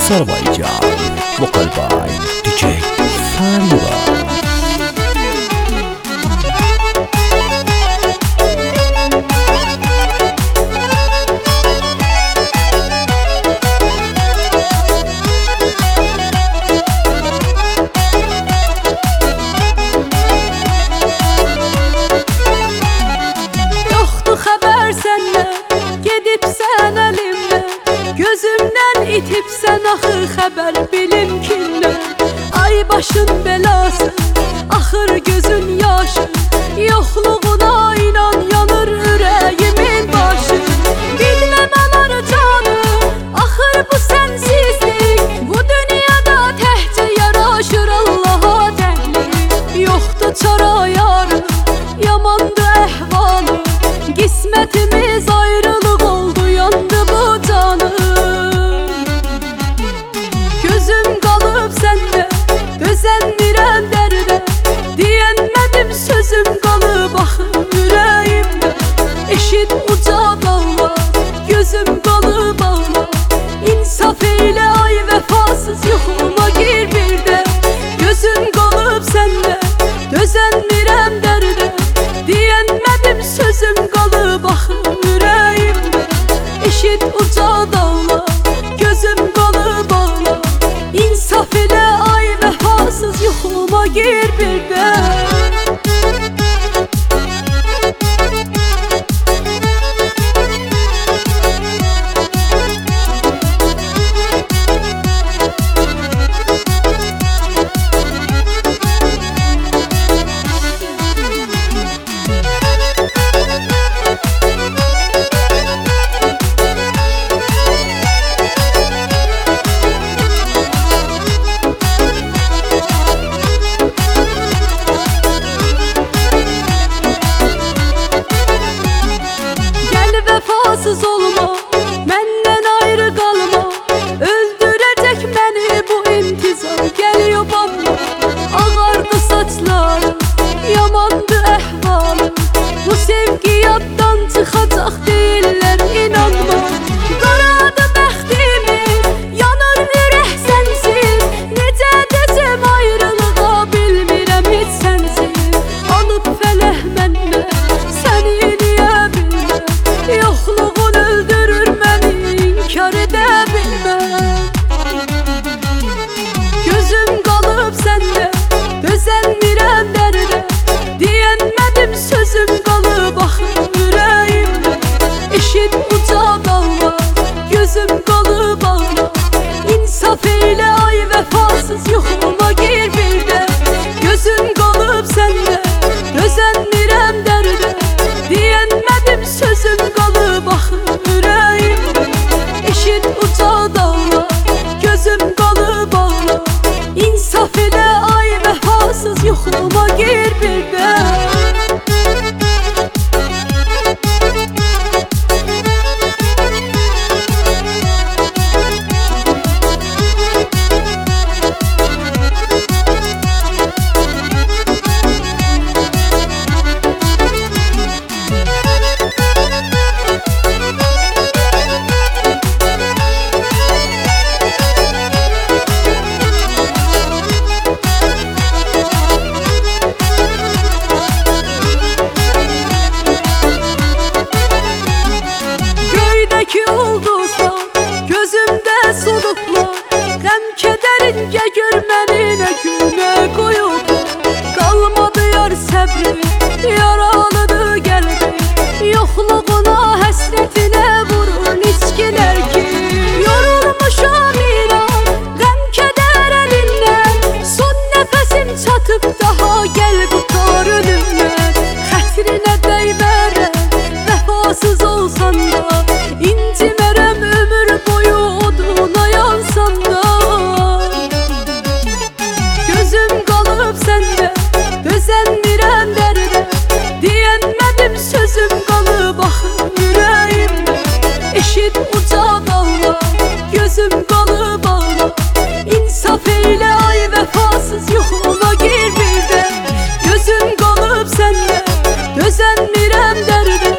Azərbaycan Vokal by DJ Fariba. İtibsən axı xəbər bilim kimdən. Ay başın belası, axır gözün yaşı. Yoxluğuna inan yanır ürəyimin başı. Bilməm alar canı, axır bu sənsizlik. Bu dünyada təhcə yaraşır Allaha təhlik. Yoxdur çara yarı, yamandı əhvalı. Qismətimiz ayrılıq oldu, yandı bu canı. Gözüm qalıb səndə, dözənmirəm dərdə. Deyənmədim sözüm qalıb axı ürəyimdə. Eşit uca dağlar, gözüm qalıb ağlar. İnsaf eylə ay vəfasız, yoxuma gir birdə. Gözüm qalıb səndə, dözənmirəm dərdə. Deyənmədim sözüm qalıb axı ürəyimdə. Eşit uca dağlar, gözüm qalıb ağlar. İnsaf elə ay vəfasız, yoxuma gir birdə. Vəfasız olma, məndən ayrı qalma. Öldürəcək məni bu intizar, gəl yobanma. Ağardı saçlarım, yamandı əhvalım. Bu sevgi yaddan çıxacaq deyirlər, inanma. Qaradı bəxtimiz, yanır ürək sənsiz. Necə desəm ayrılığa, bilmirəm heç sənsiz. Alıb fələh məndə, səni eləyə bilməm. Yoxluğun öldürür məni, inkar edə bilməm. Gözüm qalıb səndə, dözənmirəm dərdə. Deyənmədim sözüm qalıb axı ürəyimdə. Eşit uca dağlar, gözüm qalıb ağlar. İnsaf eylə ay vəfasız, yoxuma gir birdə. Gözüm qalıb səndə, dözənmirəm dərdə. Deyənmədim sözüm qalıb axı ürəyimdə. Eşit uca dağlar, gözüm qalıb ağlar. İnsaf elə ay vəfasız, yoxuma gir birdə. Göydəki ulduzlar, gözümdə solublar. Qəm kədərincə gör məni nə günə qoyublar. Qalmadı yar səbri, yaralıdır qəlbi. Yoxluğuna, həsrətinə vurur niçkilər ki. Yorulmuşam inan, qəm kədər əlindən. Son nəfəsim çatıb daha, gəl qutar ölümdən. Xətrinə dəymərəm, vəfasız olsan da. İncimərəm ömür boyu oduna yansan da. Gözüm qalıb səndə, dözənmirəm dərdə. Deyənmədim sözüm qalıb axı ürəyimdə. Eşit uca dağlar, gözüm qalıb ağlar. İnsaf eylə ay vəfasız, yoxuma gir birdə. Gözüm qalıb səndə, dözənmirəm dərdə.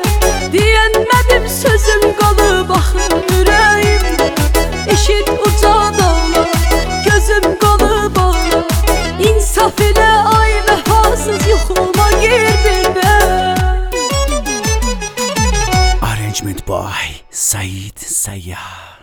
Deyənmədim sözüm qalıb axı ürəyimdə. Eşit uca dağlar. Said Sayyar.